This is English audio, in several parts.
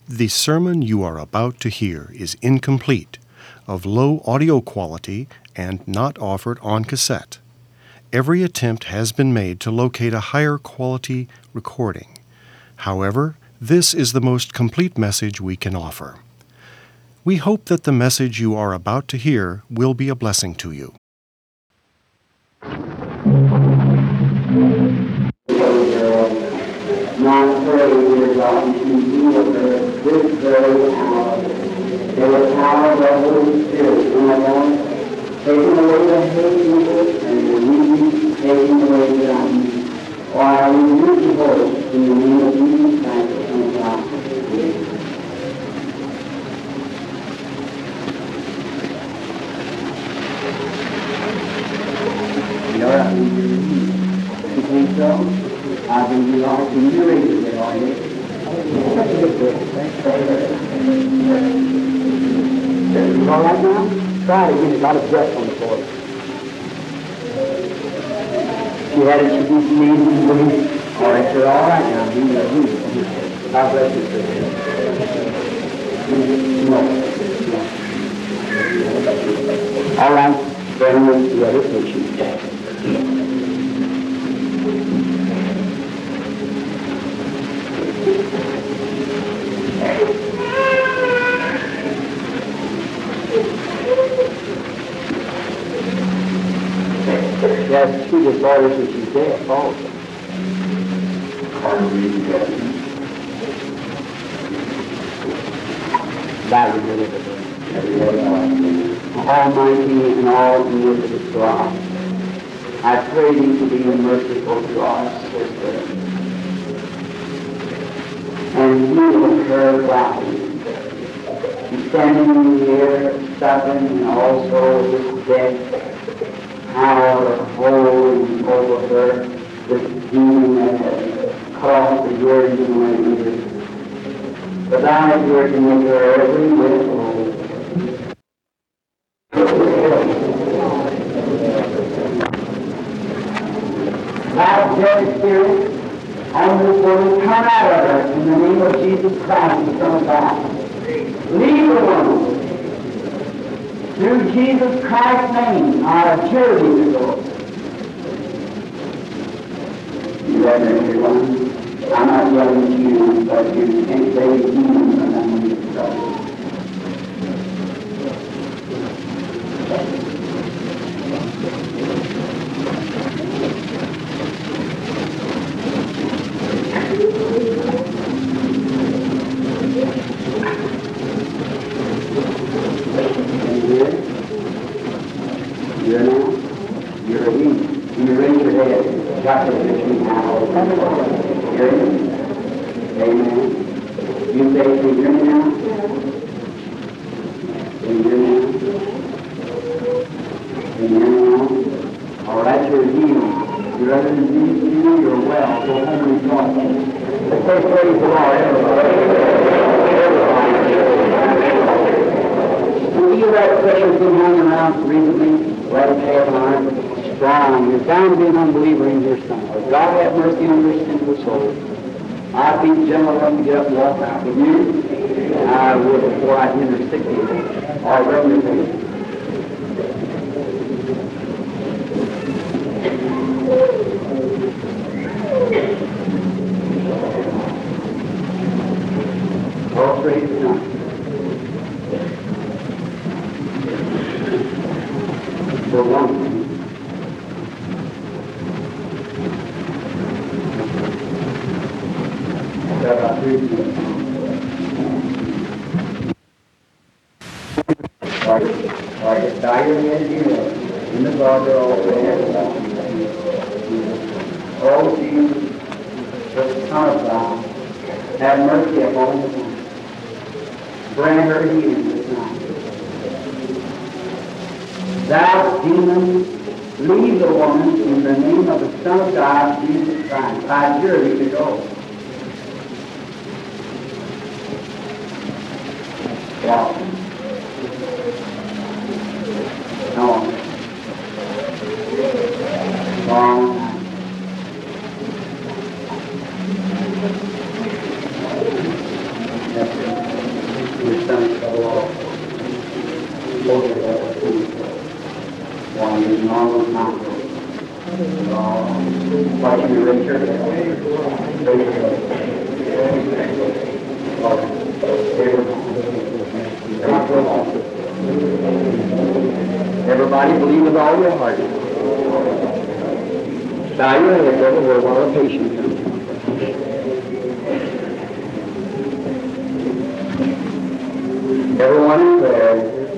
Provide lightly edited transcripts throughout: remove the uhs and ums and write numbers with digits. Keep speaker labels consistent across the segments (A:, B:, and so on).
A: The sermon you are about to hear is incomplete, of low audio quality, and not offered on cassette. Every attempt has been made to locate a higher quality recording. However, this is the most complete message we can offer. We hope that the message you are about to hear will be a blessing to you.
B: Not pray, dear God, to heal her this very hour. May the power of the Holy Spirit, my Lord, taking away the hate and the weakness, taking away the unbelief. For I rebuke the voice in the name of Jesus Christ and God. You're up. You think so? I think you are. Can you raise it there, are you? You all right now? Try it again. There's a lot of breath on the floor. She had it. She keeps sneezing. All right, you're all right now. God bless you, sir. No. All right. Then we'll see the other patient. Yes, she just orders that she's dead, also. That would deliver Almighty and all omnipotent God, I pray thee to be merciful to our sister and heal her body. She's standing in the air, suffering, and also this death power holding over her, this demon that has caused the yearning in my ears. But thou art here to make her every whit whole. Thou dead spirit, on this woman, come out of her in the name of Jesus Christ, the Son of God. Leave the woman. Through Jesus Christ's name, I adjure thee to go. You ready, everyone? I'm not yelling at you, but you can't say demons and I'm going to start. God have mercy on your sinful soul. I'd be gentle enough to get up and walk out with you. I would before I enter 60 or regular. All praise to God. For one. In the Father also. Oh Jesus, the Son of God, have mercy upon the woman. Grant her healing this night. Thou demon, leave the woman in the name of the Son of God, Jesus Christ. I adjure thee to go. Wow. No. Long time. Yes, sir. those mountains. Watching you, Richard. Everybody believe with all your heart. Bow your head, brother, we're one of the patients. Everyone in prayer.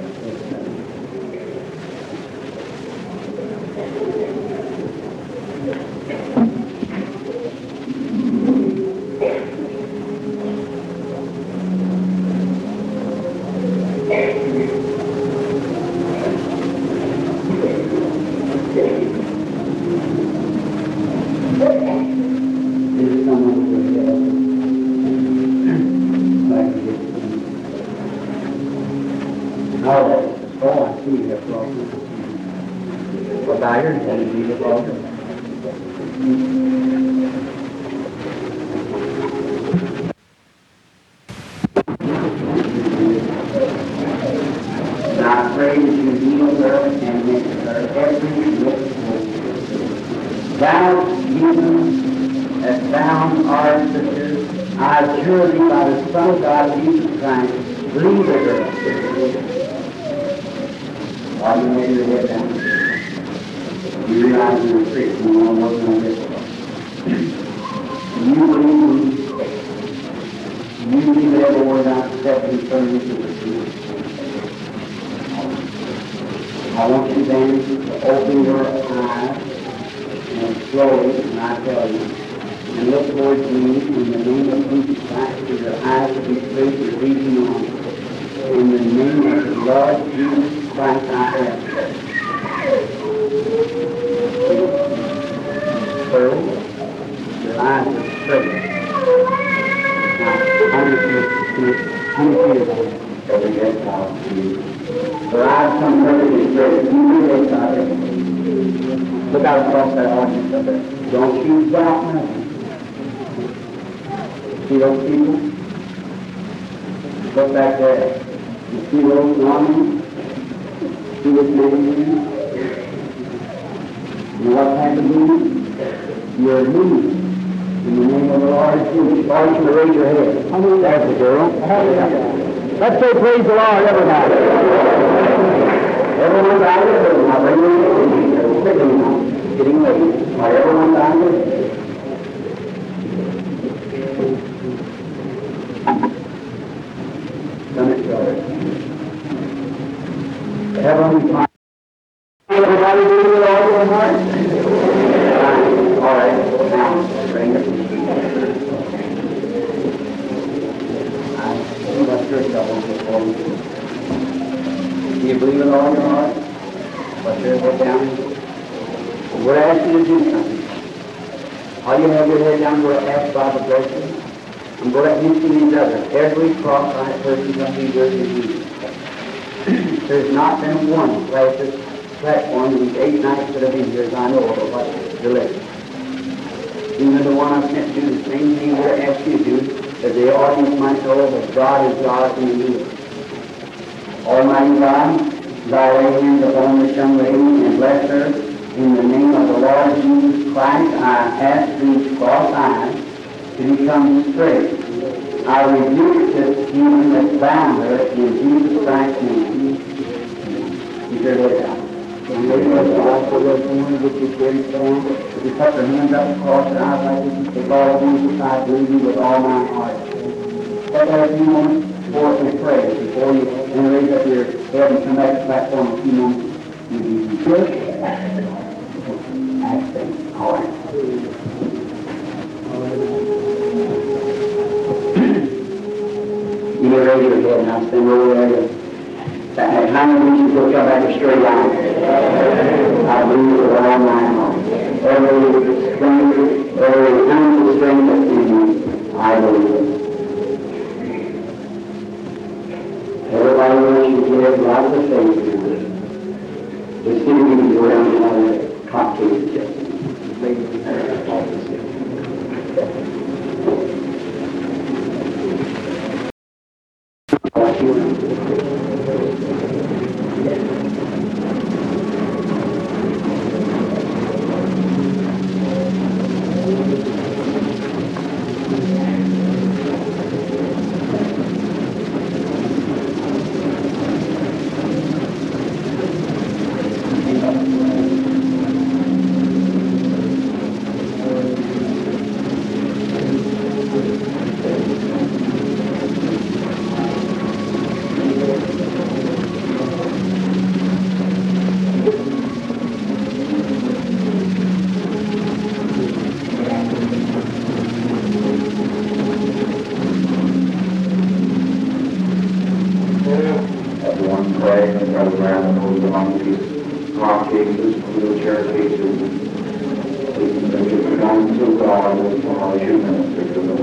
B: I want you then to open your eyes and slowly, and I tell you, and look towards me in the name of Jesus Christ, to your eyes to be straight and reaching on. In the name of the Lord Jesus Christ, I ask. First, your eyes are straight. Now, how many feet is that? Every day, her eyes come perfectly straight. You do this out there. Look out across that audience up there. Don't you doubt nothing. See those people? Look back there. You see those women? See this man here? And what happened to you? You're moved. In the name of the Lord Jesus. Why don't you raise your head? There's the girl. Let's say praise the Lord, everybody. Everyone's out of the room. I'll bring you in. It's getting late. Are everyone's out of the room? Done it, brother. Heavenly Father. Everybody do it all your heart? All right. Now, bring it. Do you believe in all your heart? But your head down. We're asking you to do something. All you have your head down, we're asked by the blessing. I'm going to mention these others. Every cross-eyed person shall be yours in Jesus. There's not been one platform in these 8 nights that have been here as I know of what delivered. Even the one I sent to do the same thing we're asked you to do, that the audience might know that God is God in the universe. Almighty God, thy lay hands upon this young lady and bless her. In the name of the Lord Jesus Christ, I ask these cross eyes to become straight. I rebuke this demon that bound her in Jesus Christ's name. Keep your head down. And they will also those women which you carry down. If you put your hands up across your eyes like this, the Lord Jesus, I believe you with all my heart. Let that a few moments before we pray, before you raise up your head and come back to the platform a few moments. You be good. All right. You may raise your head now, stand over there. How many of you will come back a straight line? I believe with all my heart. Every strength, every ounce of strength that's in me, I believe it. Everybody wants you to give lots of faith in this. The city meetings around the cocktails just all the city. program that goes along with these rock cases, wheelchair cases. We can belong to God as far as you minister to them.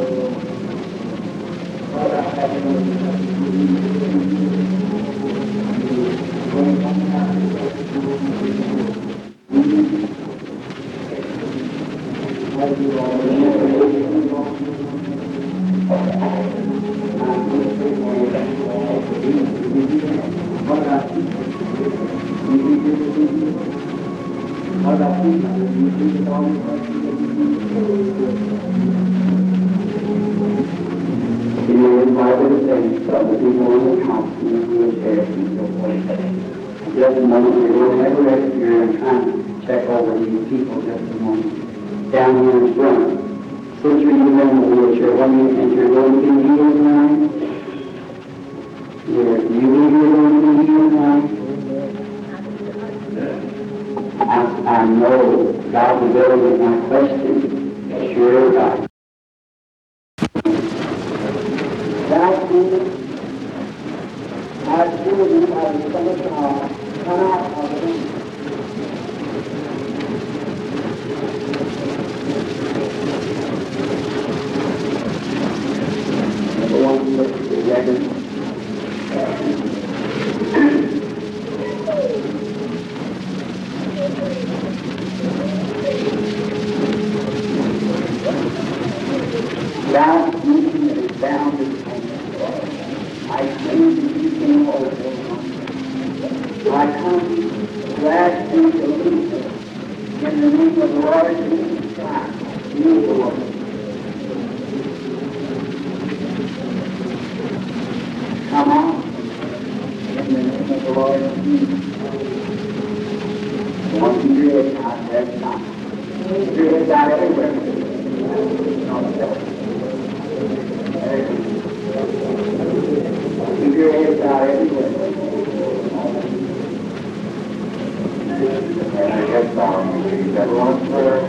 B: Just a moment, we will have a rest here and try to check over these people just a moment. Down here in front. Since you're in the wheelchair, when you enter, going to be healed tonight? Yeah, do you believe you're going to be healed tonight? I know God will go with my question. Sure, God. God, Jesus, our children are the Son of God. Come out of the room. Number one, look at the record. Thou mission that is bound in pain. I claim that you came over. I come to ask you to lead us in the name of the Lord Jesus Christ. You, Lord. Come on. In the name of the Lord Jesus. Once you do it, I said not. Do it out everywhere. Keep your heads out everywhere. And I guess everyone's prayer.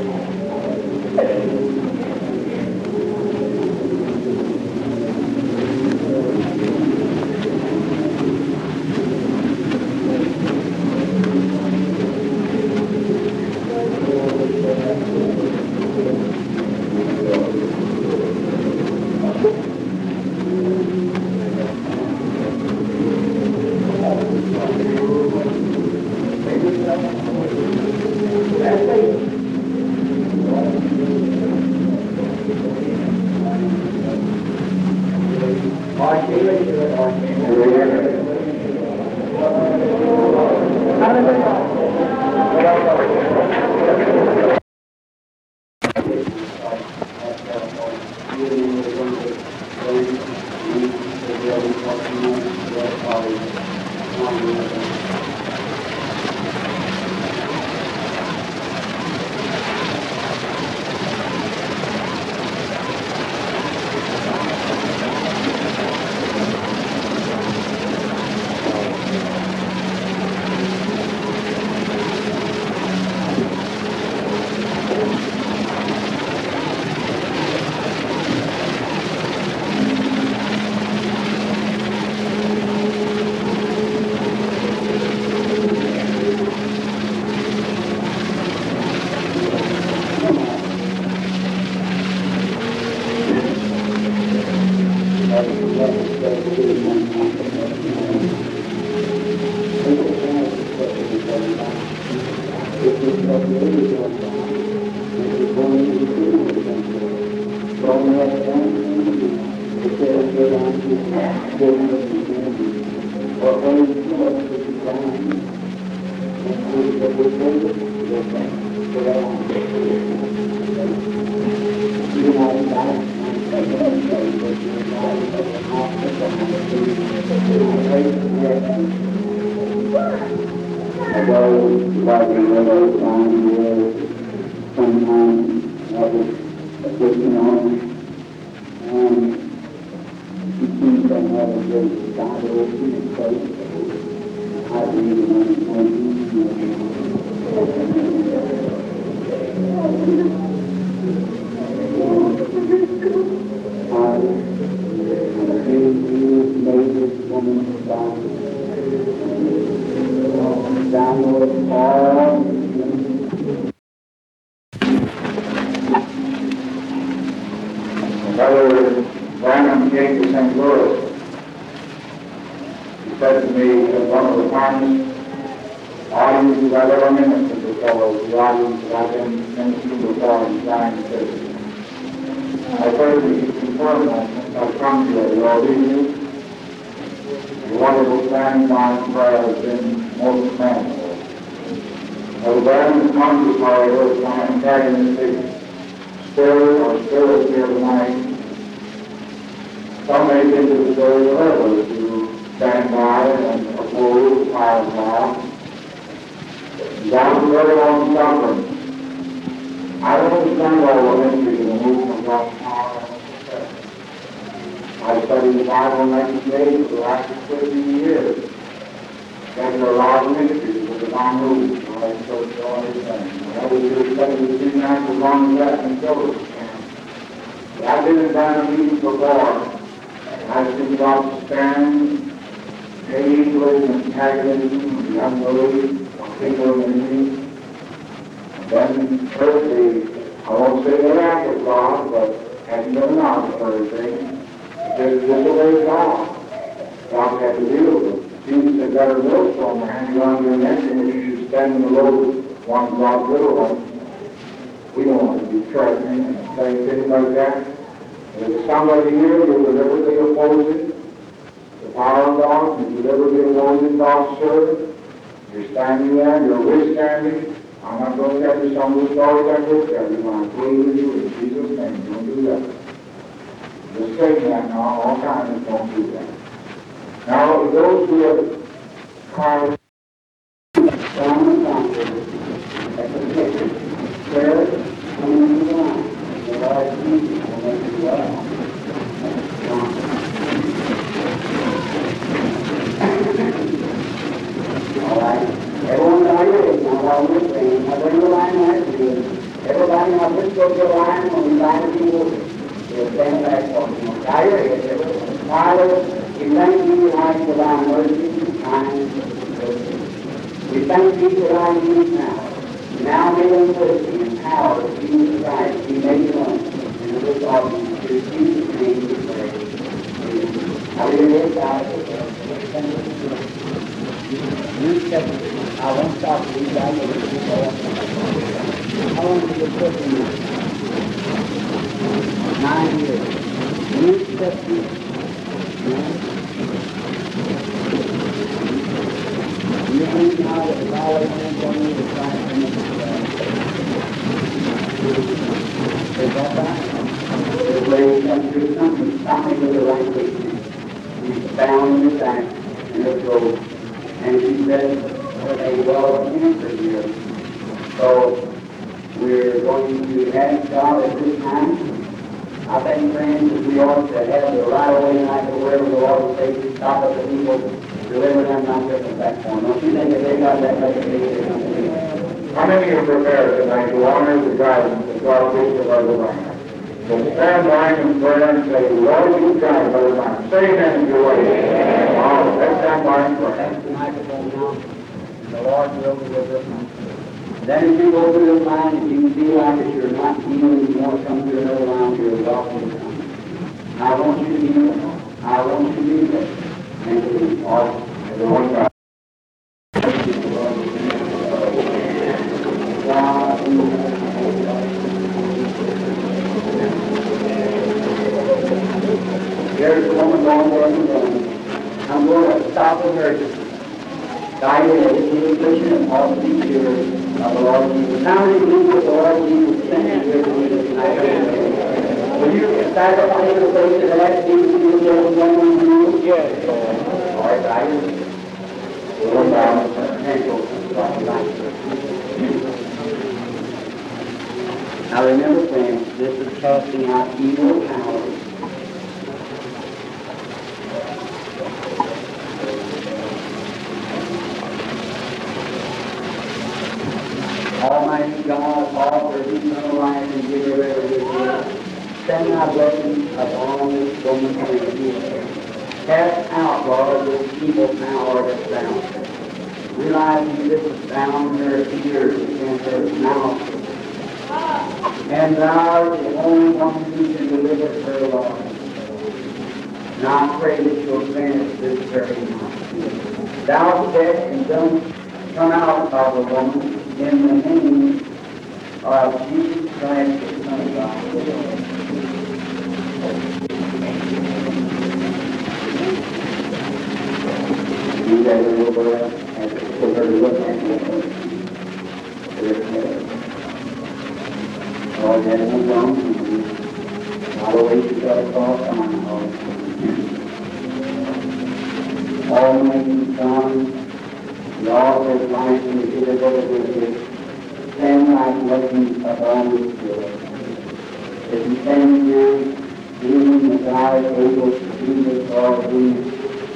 B: download all Brother Branham came to St. Louis. He said to me that one of the finest audiences I've ever ministered before was the audience that I've been ministering before in Zion City. I personally confirm that since I've come here all these years. The wonderful standing line prayer has been most commendable. Brother Branham's congress, however, is my antagonistic spirit or spirit here tonight. Some may think it is very clever to stand by and oppose the power of God. God is very long suffering. I don't understand all the mysteries of the movement of God's power and success. I've studied the Bible in 19 days for the last 15 years. There are a lot of mysteries of the divine movement. I searched all these things. I was here studying the supernatural long as that in Silver. I've been in Zion meetings before. I've seen God's stand, hatred, antagonism, the unbelief, people in me. And then, thirdly, I won't say the lack of God, but hasn't been enough for everything. Just disobey God. God had to deal with it. Jesus had got a millstone hanging around your neck, and if you should stand in the road, one of God's little ones. We don't want to be threatening and saying things like that. And if somebody here who deliberately opposes the power of God, and deliberately opposes God's servant, you're standing there, you're withstanding. I'm not going to tell you some of the stories I will tell you when I plead with you in Jesus' name. Don't do that. Just say that now, all times, don't do that. Now, those who have caused down the mountain, at the picture, prayer, coming in the line, the Lord Jesus will make you well. All right. Everyone got your head now while we're praying. Now bring the line right to you. Everybody now just go to the line when we line the people. We'll stand back for you. Got your head, everyone. Father, we thank you tonight for thy mercy and kindness. We thank you for thy youth now. Now may the mercy and power of Jesus Christ be made known in this audience. In Jesus' name we pray. Now we will start. I won't stop you guys. How long did you put in this? 9 years. You accept this. You believe now that the all hands on you to try and make it is that right? This lady comes through something, stopping with the right way. She's bound in the back in her throat. And she said, a well cancer here. So we're going to ask God at this time. I think, friends, that we ought to have the right away tonight to wherever the Lord will take to stop at the people, deliver them, not just them back for them. Don't you think that they got that much of a How many are prepared tonight to honor the guidance that God gives to Brother Branham? So stand by and pray and say, Lord, you guide Brother Branham. Say amen if you're waiting. All right, let's stand by and pray. That's the microphone now. The Lord will deliver us. Then if you go through this line, if you feel like that you're not healed, you want to come to another line, you're welcome to come. I want you to be there. I want you to be there. And to be all everyone God. There's a woman going there in the room. I'm going to stop emergency. Guided education and all the teachers of the Lord Jesus. How many believe that the Lord Jesus sent you here to lead us tonight? Will you sacrifice the place that has to be to the one Yes. All right, guys. We'll down Now remember, friends, this is casting out evil powers. Almighty God, author of eternal life and giver of every good gift, send thy blessings upon this woman and heal her. Cast out, Lord, this evil power that's bound her. realizing this was bound her ears and her mouth. And thou art the only one who can deliver her, Lord. And I pray that you'll grant us this very night. Thou said, and don't come out of the woman in the name of Jesus Christ, the Son of God. You guys are over and for her to look at you. Lord, that is wrong. Not always you got to call on, Lord. Almighty God, the author of life and the giver of wisdom, stand like looking upon this world. As you stand here, believing that God is able to do this all things.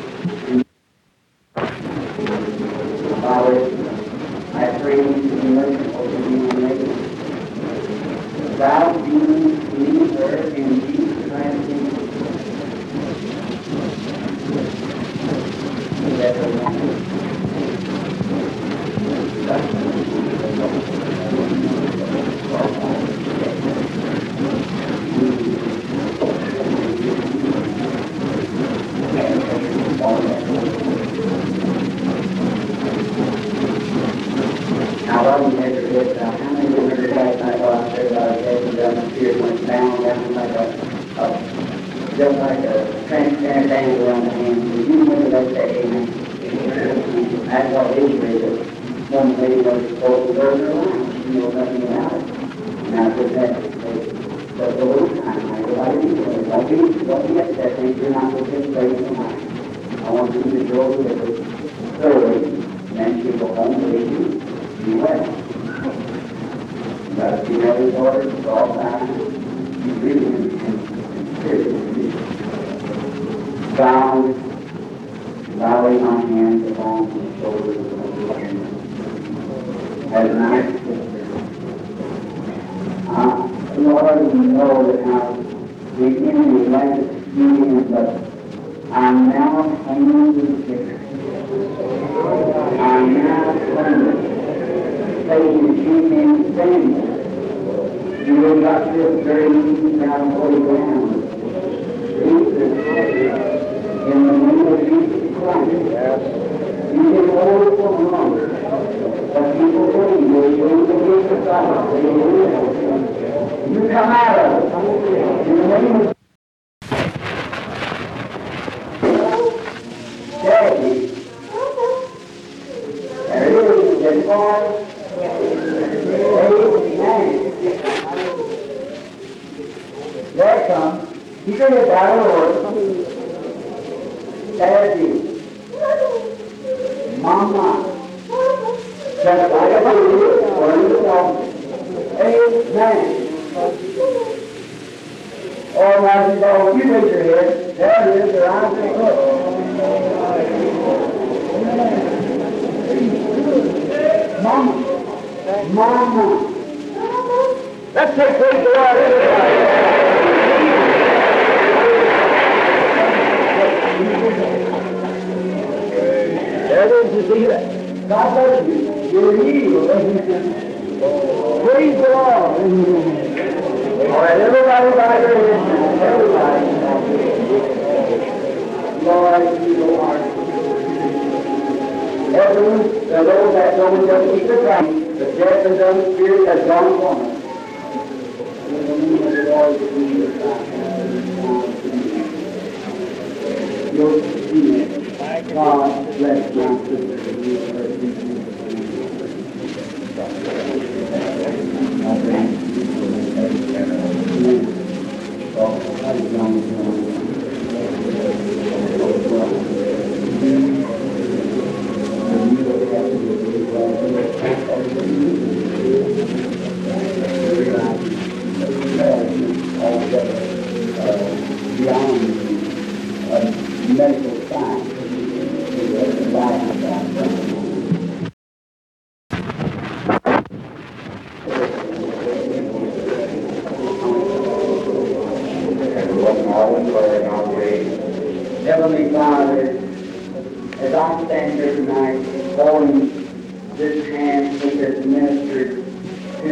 B: Father, I pray you to be merciful to me and make it. Thou being in her in Jesus Christ's name. Just like a transparent band around the hand. If you remember that day, amen. That's what Israel, one lady was supposed to learn her line. She knows nothing about it. And I said that's a little time. I go, I didn't don't be upset. Think you're not going to take place in line. I want you to go with it thoroughly. And then she'll go home and leave you. Be well. But if you have his orders, it's all fine. You really bound, bowing my hands along the shoulders of the Lord. As an act of Lord, you know that how the enemy like to see him, but I'm now claiming the victory. I'm now claiming Satan, she can't stand it. You have got this very easy down holy ground. In the name of Jesus Christ, you can hold it for longer. But people believe you're going to get the God. You come out of it. In the name of Daddy. There it is, that boy. Amen. There it comes. You can get out of the Lord. Daddy. Mama. Just like a baby or in the dog. Amen. All right, you go. You raise your head. There it is. Your eyes are closed. Mama. Mama. Let's take praise the Lord, everybody. There it is, you see that? God bless you. You're healed. Praise the Lord. All right, everybody by your hands. Everybody. Lord, you are. Everyone, those that don't just keep the Christ, the death and dumb spirit has gone upon us. In the name of the Lord Jesus Christ. You'll see it. God bless my sister. Beyond medical science. Heavenly Father, as I stand here tonight, holding this hand which has ministered to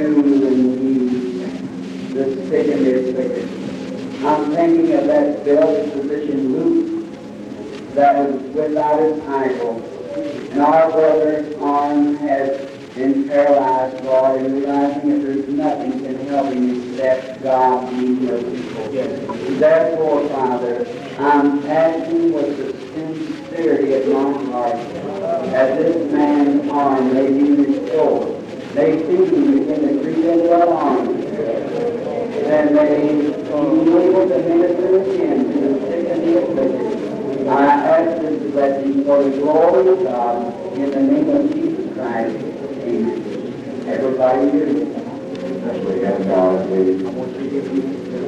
B: the sick and the afflicted, I'm thinking of that beloved physician Luke that was without his ankle, and our brother's arm has been paralyzed, Lord, and realizing that there's nothing can help him except God being merciful. Therefore, Father, I'm asking with the sincerity of my heart that this man's arm may be restored. May feeding begin to creep into our arms, and may he be able to minister again to the sick and the afflicted. I ask this blessing for the glory of God in the name of Jesus Christ. Amen. Everybody here. Especially as God is. I want you to give me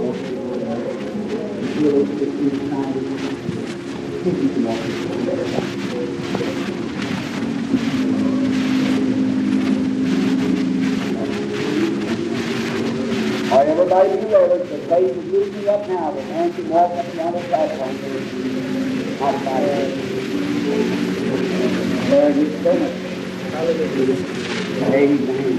B: all right, everybody be ready. The place is loosening up now. The man can walk up and down the platform. Lord, we so much. Hallelujah. Amen.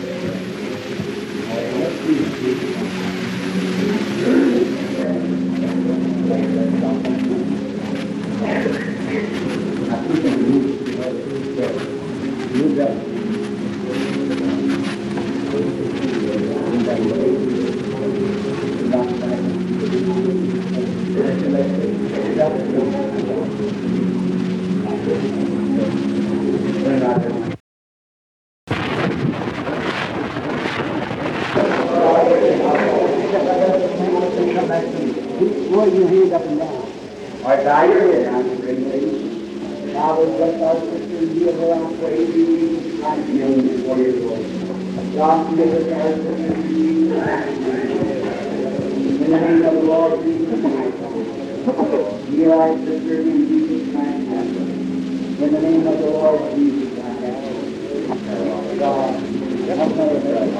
B: Roll your hand up and down. All right, bow your head down, great lady. Father, bless our sister and heal her. I pray you in Christ's name for your glory. God, give us our sister and Jesus Christ. In the name of the Lord Jesus Christ. Heal our sister in Jesus Christ. In the name of the Lord Jesus Christ. God, help her.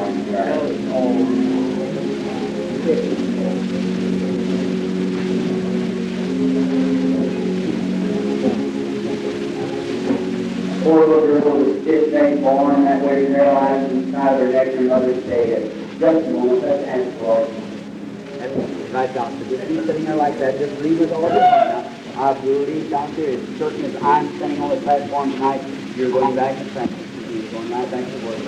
B: Poor little girl with a stiff neck, born that way, paralyzed inside of her neck, and mother stayed. Just a moment, let's ask the Lord. That's right, Doctor. Just be sitting there like that. Just leave with all your heart. I believe, Doctor, as certain as I'm standing on the platform tonight, you're going back to thank you. You're going right back to work.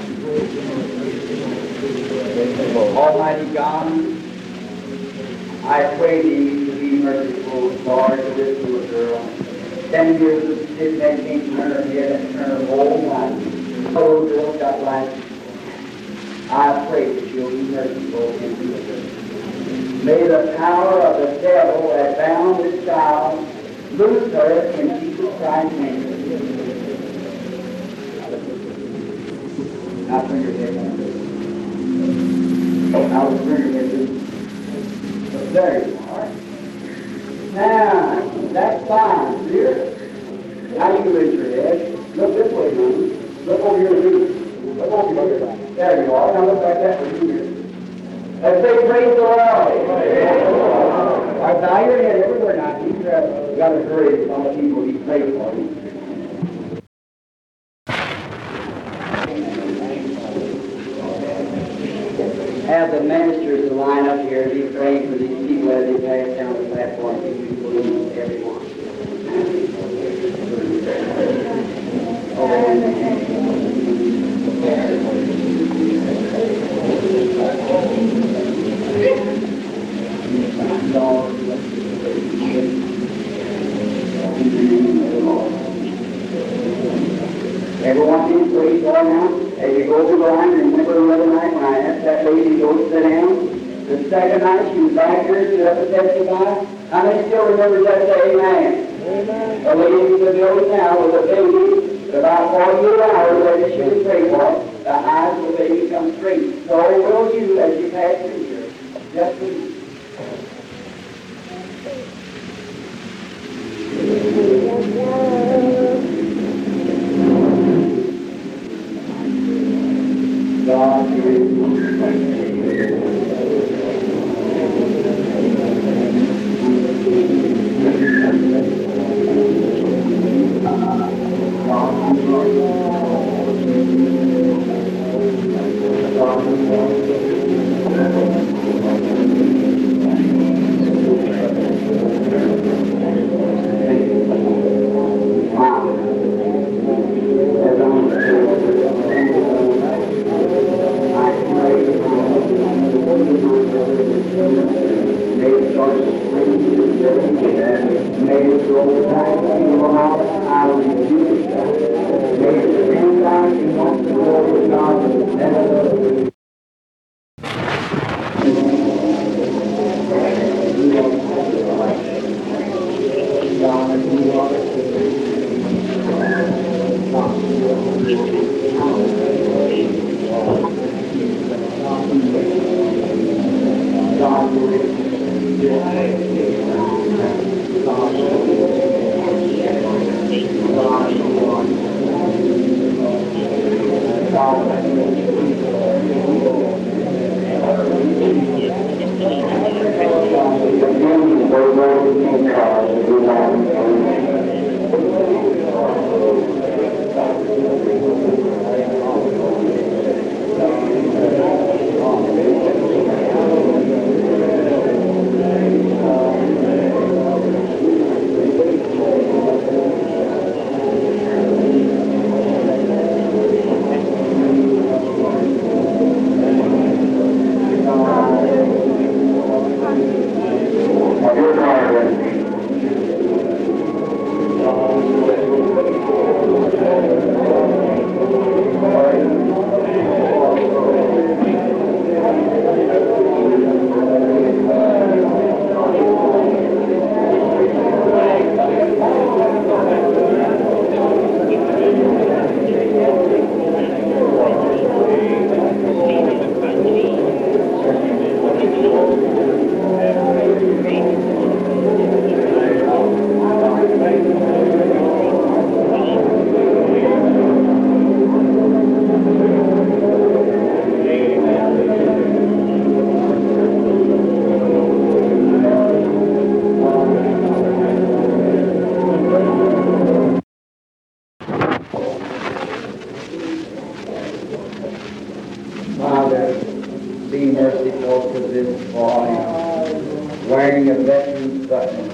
B: Almighty God, I pray thee to be merciful, Lord, to this little girl. 10 years of sick neck can't turn her head and turn her whole body. Oh, girl, got life. I pray that you'll be merciful and heal her. May the power of the devil that bound this child loose her in Jesus Christ's name. Now turn your head down. Oh, now turn your head down. There you are. Now, that's fine, dear. Now you raise your head. Look this way, honey. Look over your feet. Look over your feet. There you are. Now look like that for you. Let's say praise the Lord. All right, bow your head everywhere now. You got to hurry on the people he prayed for you. Have the ministers to line up here and be praying for these people as they pass down the platform. Everyone. Everyone needs to praise God now. As you go through the line, remember the other night when I asked that lady to go sit down? The second night she was back here, stood up and testified. How many still remember that? Say amen. Amen. The lady in the building now with a baby, about 48 hours after she was prayed for, the eyes of the baby come straight. So will you as you pass through here. Just believe. God is Father, be merciful to this boy wearing a veteran's button.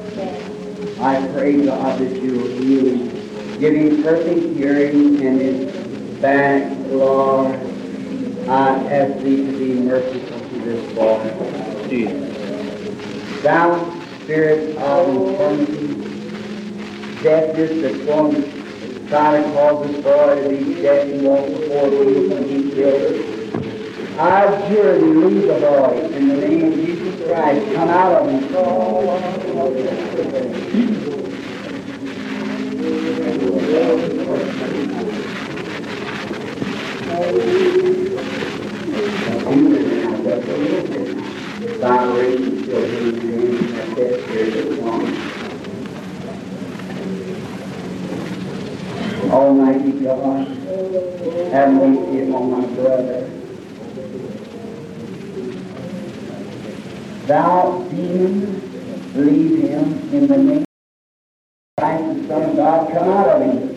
B: I pray, God, that you will heal him, give him perfect hearing in his back, Lord. I ask thee to be merciful to this boy. Thou spirit of infirmity, deafness that's going to try to cause this boy to be deaf and walk before thee and be killed. I adjure thee, leave the boy in the name of Jesus Christ. Come out of him. Vibration still in that dead spirit is gone. Almighty God, have mercy upon my brother. Thou demon, leave him in the name of Christ, the Son of God, come out of him.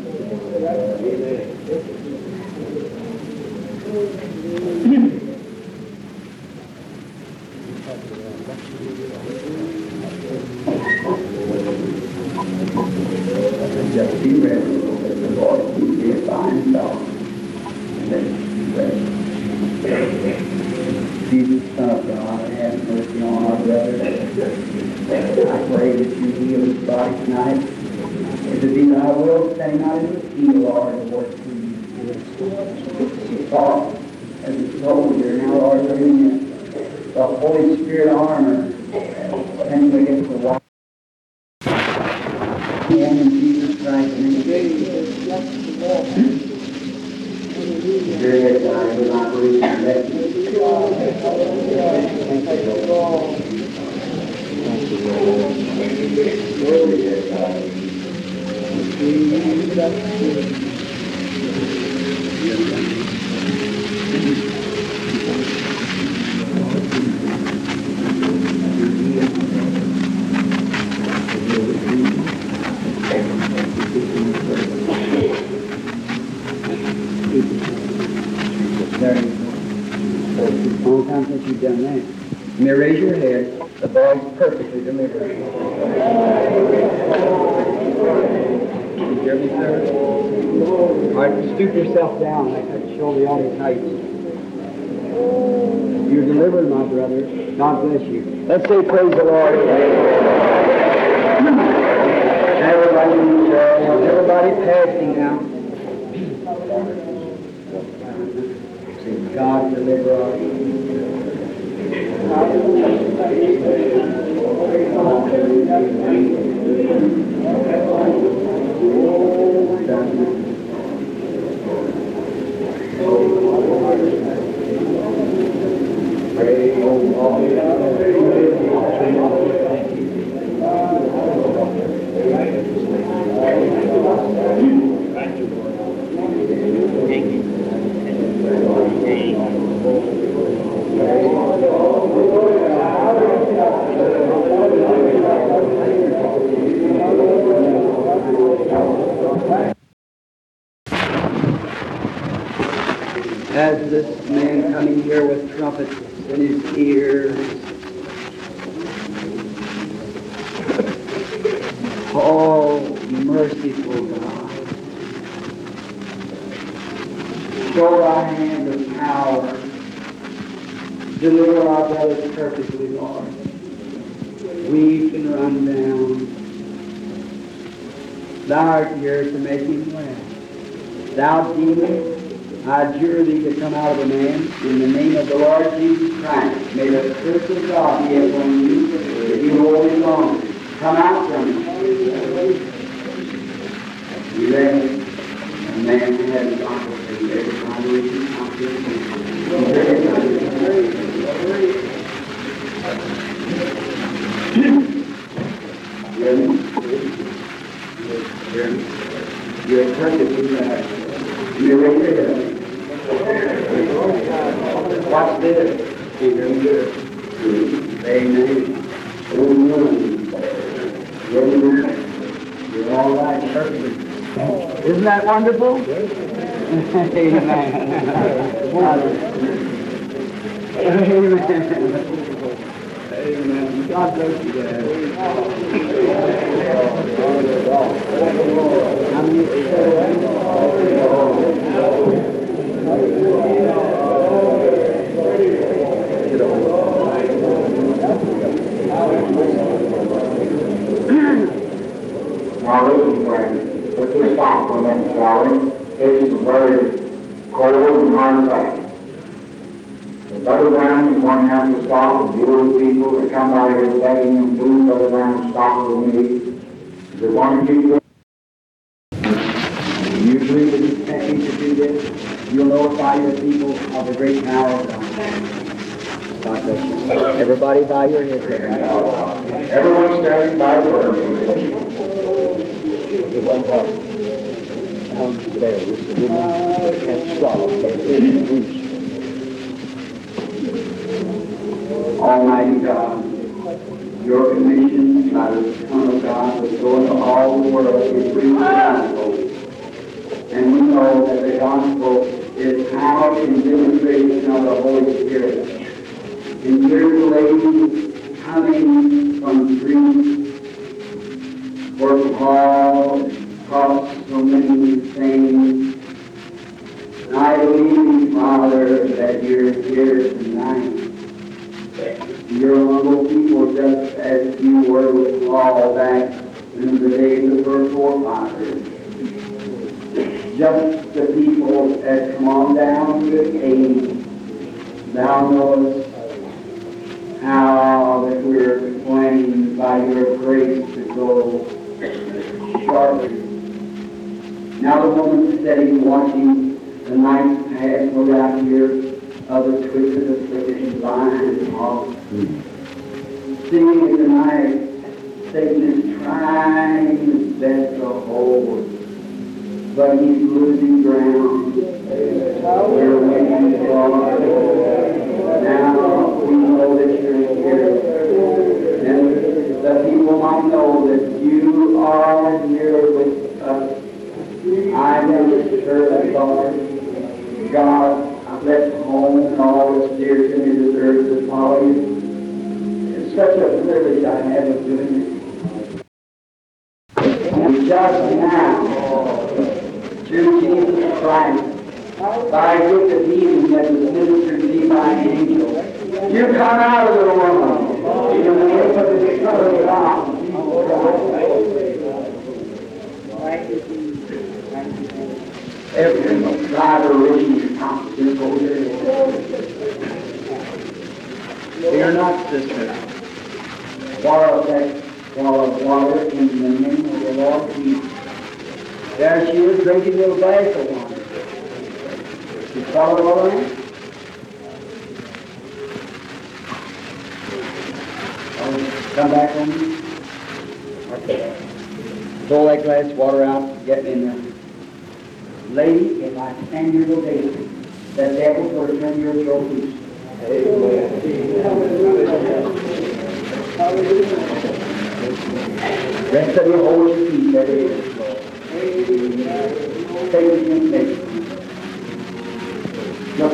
B: Just be ready. The Lord keep thee by himself. And then rest. Jesus, Son of God, have mercy on our brother. I pray that you heal his body tonight. If it be thy will, setting out in the sea, Lord, to work through you. Talk as a soldier, now, Lord, bring the Holy Spirit armor and we get to walk in Jesus Christ. Very God, we operate that. Long time since you've done that. You may raise your head. The boy's perfectly delivered. You hear me, sir? All right, stoop yourself down. I could shoulder on his height. You're delivered, my brother. God bless you. Let's say praise the Lord. Everybody passing now. God deliver us. As this man coming here with trumpets in his ears, oh, merciful God, show thy hand of power, deliver our brothers perfectly, Lord. We can run down. Thou art here to make him well. Thou demon, I adjure thee to come out of a man in the name of the Lord Jesus Christ. May the curse of God be upon you if you hold him long. Come out from him. 11. A man had an opportunity every time we can come to you're perfectly right. You're right there. Watch this. Amen. Amen. You're all right. Perfectly. Isn't that wonderful? Amen. Amen. Amen. God bless you, Dad.
C: Now listen, friends, let's just stop for a minute, shall we? This is very cold and hard fact. The Brother Brown is going to have to stop and deal with people that come by here begging him food. Brother Brown stop with me. They want to keep going.
B: Usually when you can't need to do this, you'll notify your people of the great power of God. God bless you. Everybody bow your head there.
C: Everyone standing by the word.
B: It went up. Down there was the woman and swallowed. Almighty God, your commission by the Son of God was go into all the world to preach the gospel. And we know that the gospel is power and demonstration of the Holy Spirit. And here's the lady coming from streets where Paul taught so many things. And I believe, Father, that you're here tonight. Your humble people, just as you were with Paul back in the days of our forefathers. Just the people that come on down to the cave. Thou knowest how that we're planning by your grace to go sharply. Now the woman's sitting watching the night pass around here of the twisted, afflicted, blind, and lost. Seeing it tonight, Satan is trying his best to hold, but he's losing ground. We're waiting for it. Now we know that you're here, and the people might know that you are here with us. I never heard, Lord God. I've left home and all that's dear to me deserves to follow you. It's such a privilege I have of doing it. And just now, through Jesus Christ, by a gift of healing that was ministered to me by an angel, you come out of the woman in the name of the Son of God. Every driver reading constant over. Fear not, sister. Borrow that swallow of water in the name of the Lord Jesus. There she is drinking a little glass of water. You swallow it all right? Come back on me. Okay. Pull that glass of water out, get in there. Lady, if I stand here today, the devil will turn your throat loose. Rest of you hold your feet, that is. Take it in faith. Look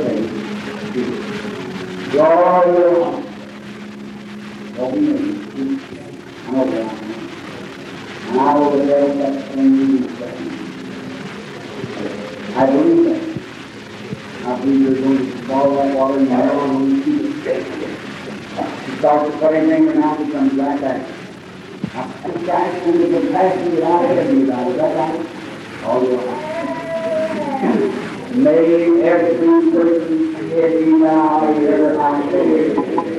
B: I believe that. I believe you're going to swallow that water and you're never going to keep it. You start to put anything in your mouth, it comes right back. This guy's going to get passion that I have you about. Is that right? All your life. May every person's head be bowed here, I say.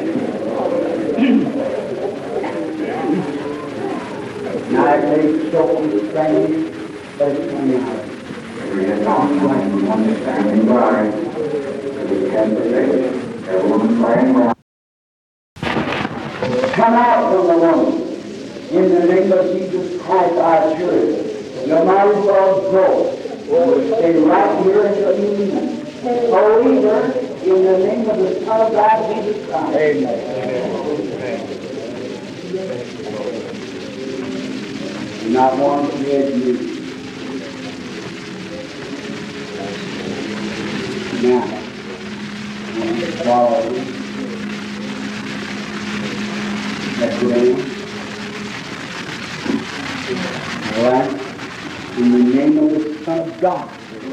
B: Now it may so strange, but it's coming out.
C: We have not claimed understanding by we can believe everyone praying well.
B: Come out from the woman. In the name of Jesus Christ, I assure you. You might as well go. Stay right here until you leave. So either in the name of the Son of God, Jesus Christ. Amen. Not one to be you. Now, follow me. That's it. All right. In the name of the Son of God.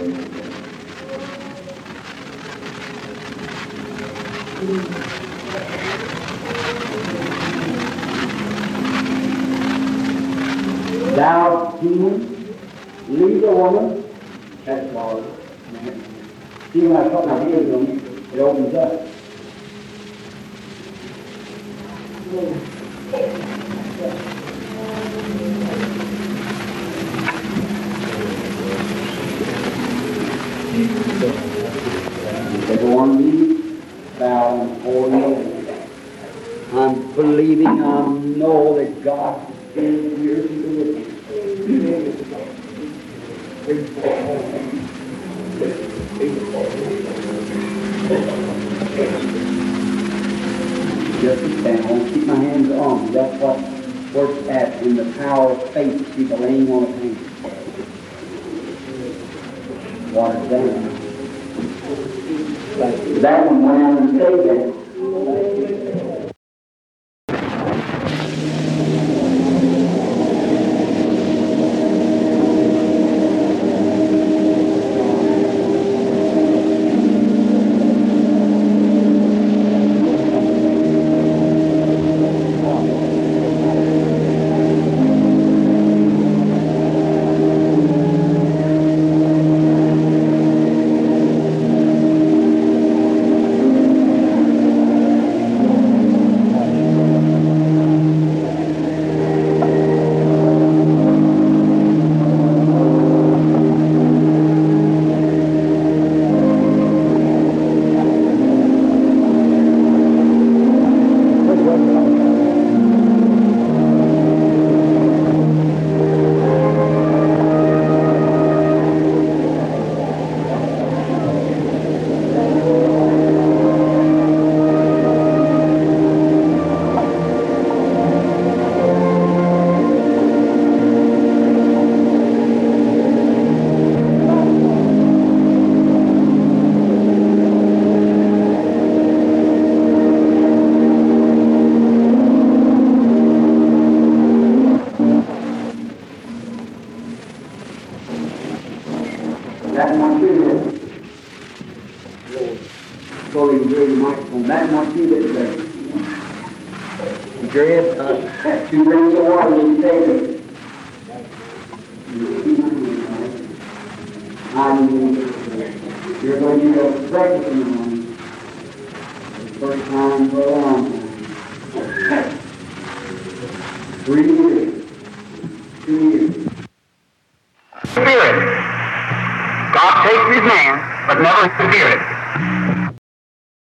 B: Thou demon, leave the woman. That's all. See, when I put my hands on it, it opens up. Everyone be bow and holy. I'm believing, I know that God is here to do it. Just a stand. I want to keep my hands on you. That's what works at in the power of faith. See the laying on of hands. Water down. That one went out and stayed there. That wants you to fully enjoy the microphone. That wants you to drink. Dread, 2 drinks of water, you take it. You're going to go to breakfast in the morning. The first time for a long time. 3 years. 2 years.
C: Spirit. God takes his man, but never his spirit.